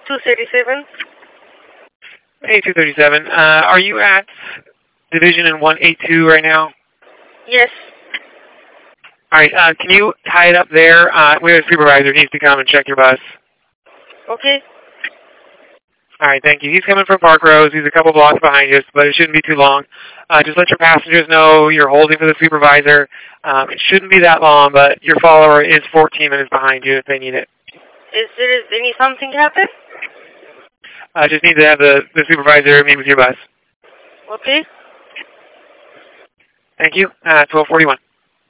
237. Hey, 237. Are you at Division in 182 right now? Yes. All right. Can you tie it up there? We have a supervisor who needs to come and check your bus. Okay. All right, thank you. He's coming from Park Rose. He's a couple blocks behind us, but it shouldn't be too long. Just let your passengers know you're holding for the supervisor. It shouldn't be that long, but your follower is 14 minutes behind you if they need it. Is there any something happen? Just need to have the supervisor meet with your bus. Okay. Thank you. 1241.